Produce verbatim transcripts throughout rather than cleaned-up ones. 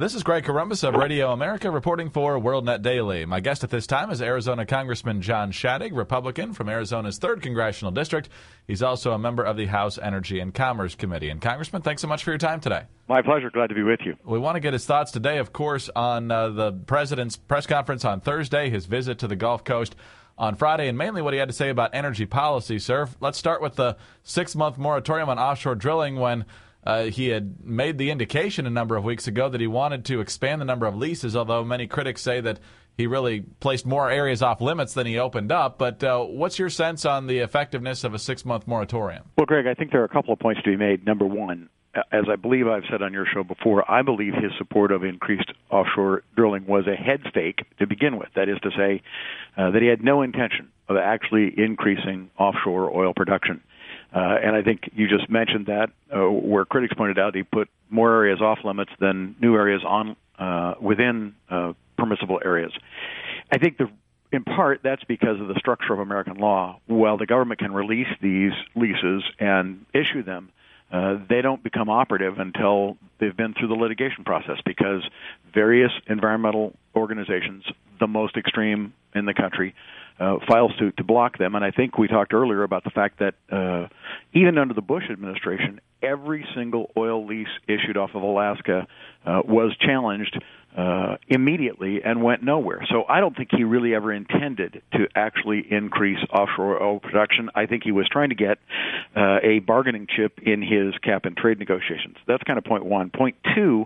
This is Greg Corombos of Radio America reporting for WorldNet Daily. My guest at this time is Arizona Congressman John Shadegg, Republican from Arizona's third Congressional District. He's also a member of the House Energy and Commerce Committee. And Congressman, thanks so much for your time today. My pleasure. Glad to be with you. We want to get his thoughts today, of course, on uh, the president's press conference on Thursday, his visit to the Gulf Coast on Friday, and mainly what he had to say about energy policy, sir. Let's start with the six-month moratorium on offshore drilling when Uh, he had made the indication a number of weeks ago that he wanted to expand the number of leases, although many critics say that he really placed more areas off limits than he opened up. But uh, what's your sense on the effectiveness of a six-month moratorium? Well, Greg, I think there are a couple of points to be made. Number one, as I believe I've said on your show before, I believe his support of increased offshore drilling was a head fake to begin with. That is to say uh, that he had no intention of actually increasing offshore oil production. Uh, and I think you just mentioned that, uh, where critics pointed out he put more areas off limits than new areas on uh, within uh, permissible areas. I think the, in part that's because of the structure of American law. While the government can release these leases and issue them, uh, they don't become operative until they've been through the litigation process, because various environmental organizations, the most extreme in the country, Uh, file suit to block them. And I think we talked earlier about the fact that uh, even under the Bush administration, every single oil lease issued off of Alaska uh, was challenged uh, immediately and went nowhere. So I don't think he really ever intended to actually increase offshore oil production. I think he was trying to get uh, a bargaining chip in his cap and trade negotiations. That's kind of point one. Point two,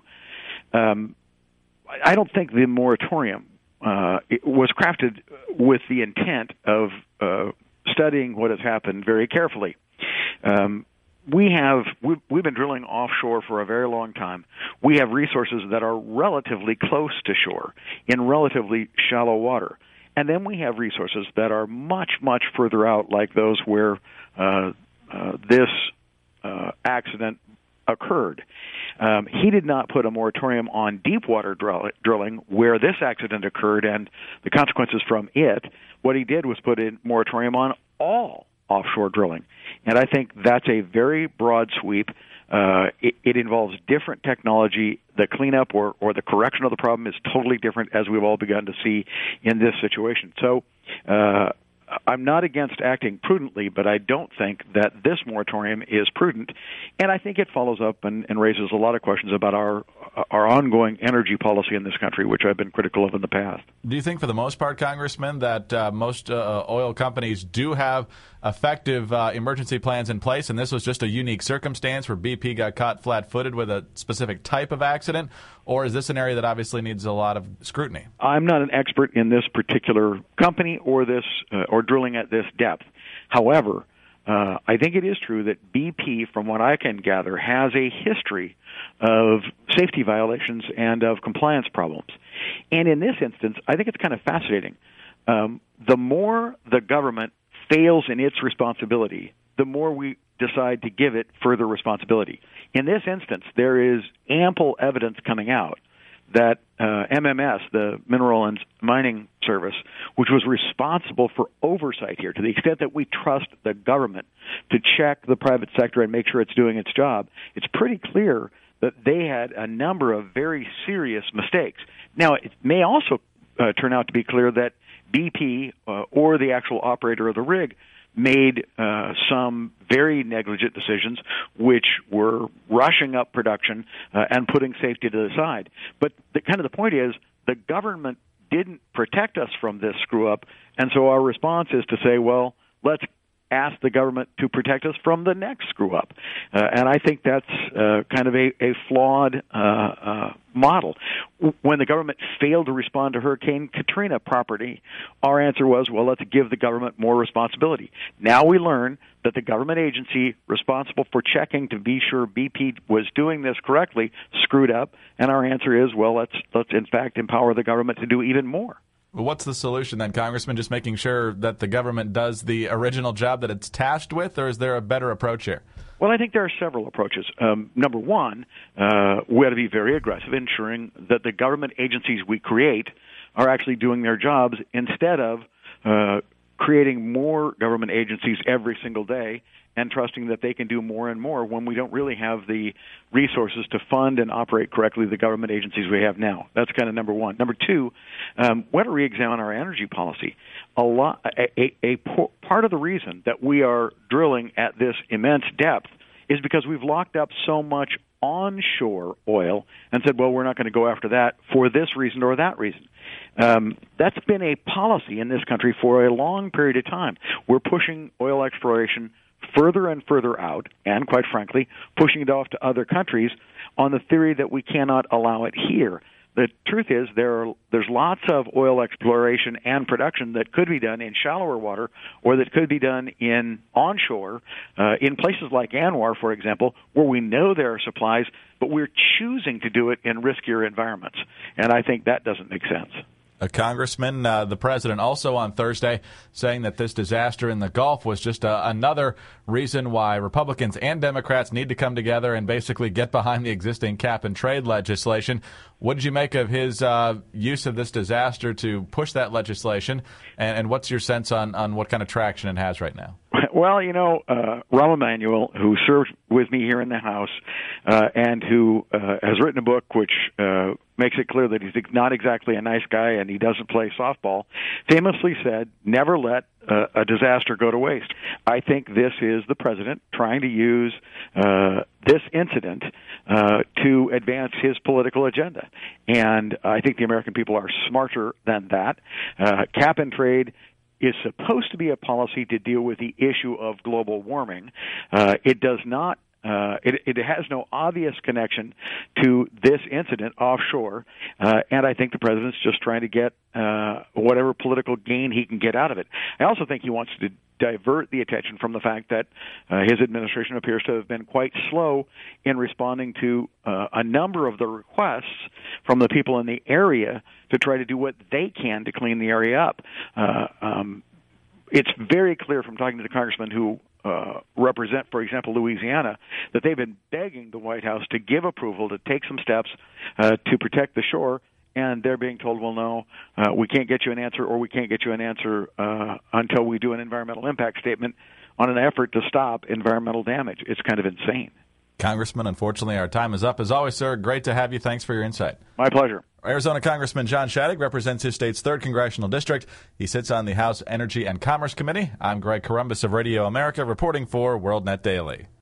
um, I don't think the moratorium Uh, it was crafted with the intent of uh, studying what has happened very carefully. Um, we have we've, we've been drilling offshore for a very long time. We have resources that are relatively close to shore in relatively shallow water, and then we have resources that are much much further out, like those where uh, uh, this uh, accident occurred. Um, he did not put a moratorium on deep water drill- drilling where this accident occurred and the consequences from it. What he did was put a moratorium on all offshore drilling. And I think that's a very broad sweep. Uh, it, it involves different technology. The cleanup or, or the correction of the problem is totally different, as we've all begun to see in this situation. So uh, I'm not against acting prudently, but I don't think that this moratorium is prudent. And I think it follows up and, and raises a lot of questions about our our ongoing energy policy in this country, which I've been critical of in the past. Do you think, for the most part, Congressman, that uh, most uh, oil companies do have effective uh, emergency plans in place, and this was just a unique circumstance where B P got caught flat-footed with a specific type of accident, or is this an area that obviously needs a lot of scrutiny? I'm not an expert in this particular company or this uh, or drilling at this depth. However, uh, I think it is true that B P, from what I can gather, has a history of safety violations and of compliance problems. And in this instance, I think it's kind of fascinating. Um, the more the government fails in its responsibility, the more we decide to give it further responsibility. In this instance, there is ample evidence coming out that uh, M M S, the Mineral and Mining Service, which was responsible for oversight here, to the extent that we trust the government to check the private sector and make sure it's doing its job, it's pretty clear that they had a number of very serious mistakes. Now, it may also uh, turn out to be clear that B P uh, or the actual operator of the rig made uh, some very negligent decisions, which were rushing up production uh, and putting safety to the side. But the, kind of the point is, the government didn't protect us from this screw-up, and so our response is to say, well, let's ask the government to protect us from the next screw-up. Uh, and I think that's uh, kind of a, a flawed uh, uh, model. When the government failed to respond to Hurricane Katrina property, our answer was, well, let's give the government more responsibility. Now we learn that the government agency responsible for checking to be sure B P was doing this correctly screwed up, and our answer is, well, let's let's in fact empower the government to do even more. Well, what's the solution then, Congressman? Just making sure that the government does the original job that it's tasked with, or is there a better approach here? Well, I think there are several approaches. Um, number one, uh, we ought to be very aggressive, ensuring that the government agencies we create are actually doing their jobs instead of uh, creating more government agencies every single day and trusting that they can do more and more when we don't really have the resources to fund and operate correctly the government agencies we have now. That's kind of number one. Number two, um, we want to reexamine our energy policy. A lot, a, a, a part of the reason that we are drilling at this immense depth is because we've locked up so much onshore oil and said, well, we're not going to go after that for this reason or that reason. Um, that's been a policy in this country for a long period of time. We're pushing oil exploration further and further out, and quite frankly, pushing it off to other countries on the theory that we cannot allow it here. The truth is there are, there's lots of oil exploration and production that could be done in shallower water or that could be done in onshore, uh, in places like Anwar, for example, where we know there are supplies, but we're choosing to do it in riskier environments. And I think that doesn't make sense. A congressman, uh, the president, also on Thursday saying that this disaster in the Gulf was just uh, another reason why Republicans and Democrats need to come together and basically get behind the existing cap and trade legislation. What did you make of his uh, use of this disaster to push that legislation, and, and what's your sense on, on what kind of traction it has right now? Well, you know, uh, Rahm Emanuel, who served with me here in the House uh, and who uh, has written a book which uh, makes it clear that he's not exactly a nice guy and he doesn't play softball, famously said, never let uh, a disaster go to waste. I think this is the president trying to use uh, this incident uh, to advance his political agenda. And I think the American people are smarter than that. Uh, cap and trade is supposed to be a policy to deal with the issue of global warming. Uh, it does not. Uh, it, it has no obvious connection to this incident offshore, uh, and I think the president's just trying to get uh, whatever political gain he can get out of it. I also think he wants to divert the attention from the fact that uh, his administration appears to have been quite slow in responding to uh, a number of the requests from the people in the area to try to do what they can to clean the area up. Uh, um, it's very clear from talking to the congressmen who Uh, represent, for example, Louisiana, that they've been begging the White House to give approval to take some steps uh, to protect the shore, and they're being told, well, no, uh, we can't get you an answer, or we can't get you an answer uh, until we do an environmental impact statement on an effort to stop environmental damage. It's kind of insane. Congressman, unfortunately, our time is up. As always, sir, great to have you. Thanks for your insight. My pleasure. Arizona Congressman John Shadegg represents his state's third congressional district. He sits on the House Energy and Commerce Committee. I'm Greg Corombos of Radio America, reporting for WorldNet Daily.